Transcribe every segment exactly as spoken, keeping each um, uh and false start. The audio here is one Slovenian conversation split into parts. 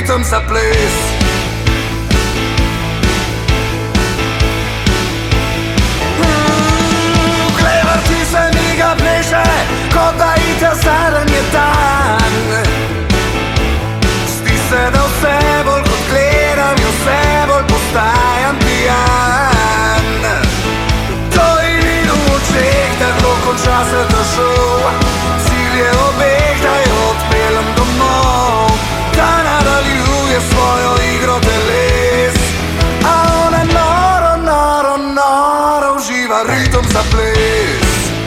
ritem za ples. Gledati se mi ga pleše, kot da ide zadnji dan. Zdi se, da vse bolj kot gledam in vse bolj postajam pijan. To je vino v očeh, da kdo konča se ta šov. Cilj je obeh, da jo odpeljem domov, da nadaljuje svojo igro teles. A ona noro, noro, noro uživa ritem za ples.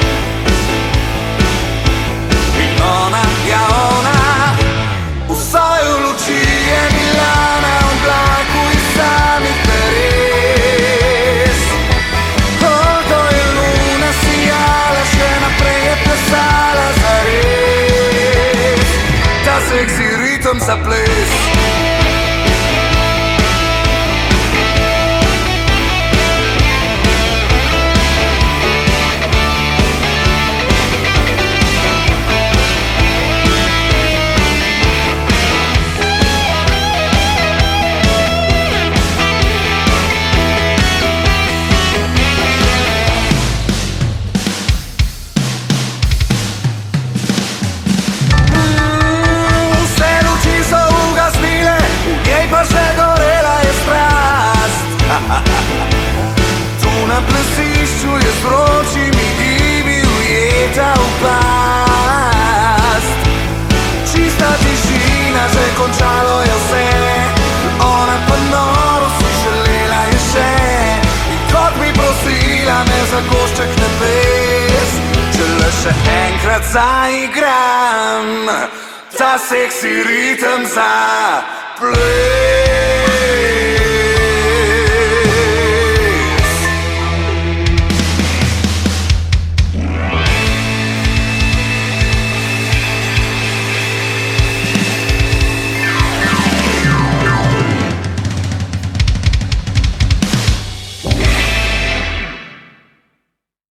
In ona, ja ona, vsaj v luči je bila na oblaku iz samih peres. Ko je luna sijala, še naprej je plesala zares. Ta seksi ritem za ples. Tu na plesišču je z vročimi gibi ujeta v past. Čista tišina, že končalo je vse, ona pa noro si želela je še. In kot bi prosila me za košček nebes, če le še enkrat zaigram ta seksi ritem za ples.